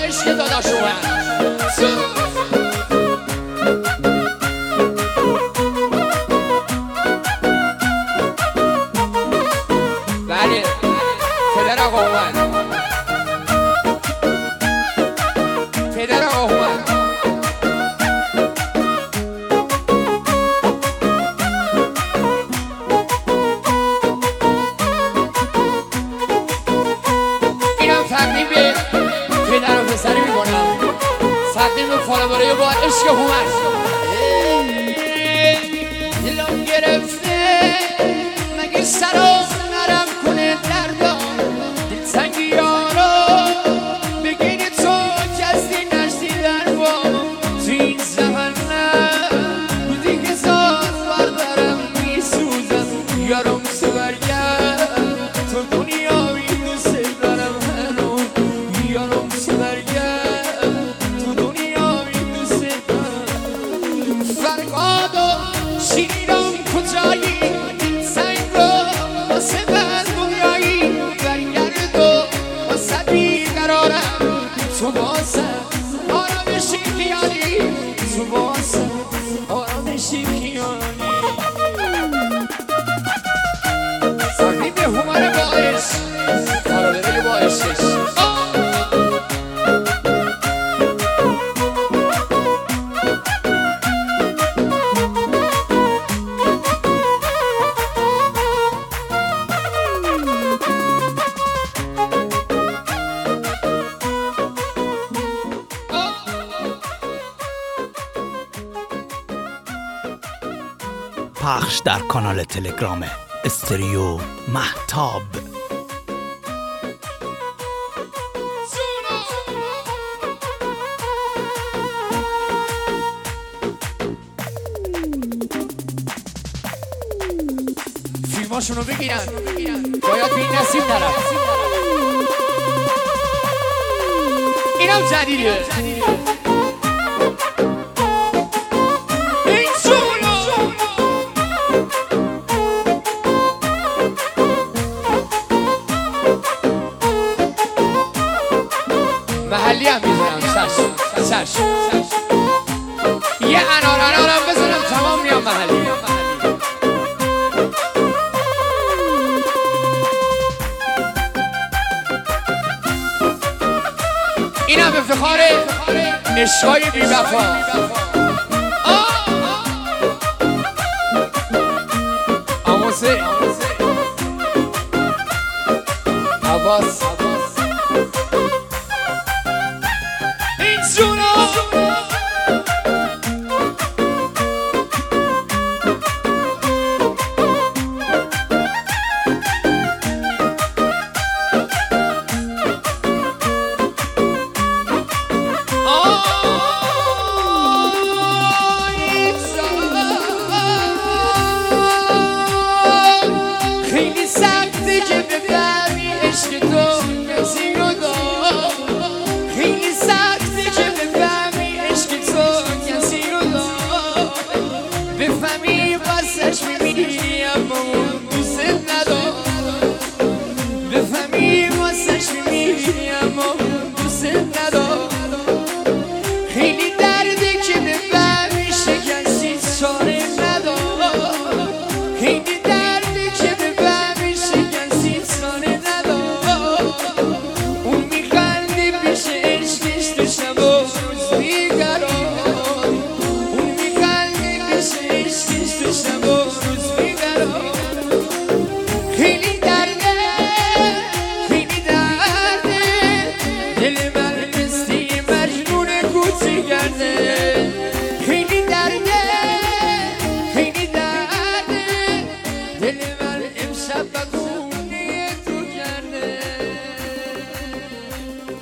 عشق داداش اومد. بله پدر آقا اومد، پدر آقا اومد. اینم تقدیم به پدر و پسری میکنم، تقدیم به فالواره با عشق اومد. دلم گرفته مگه سرم نرم کنه دردم، دلتنگی یارا بگیری تو کسی نشتی در با تو این زمان بودی که زاد بردارم میسوزم یارم تو برگرد تو دنیا این دوست دارم هنو یارم تو برگرد تو دنیا این دوست دارم. فرقاد و شیرم کجایی سنگ رو واسه من دنیایی برگرد و واسه بیقرارم تو واسه آرامشی خیالی تو واسه آرامشی خیالی. ساقی به همان باعث کارابره باعثش پخش در کانال تلگرام استریو مهتاب. فیلماشونو بگیرن باید به این نسیم نرفت. اینم جدیده محلی هم میزنم سرش یه انارم بزنم تمام میام محلی. این هم افتخار عشقای بی وفا. آموزه عباس این جونا خیلی سخته که بفهمی عشق تو کسی رو دار، خیلی سخته که بفهمی عشق تو کسی رو دار، بفهمی بسش میمیری اما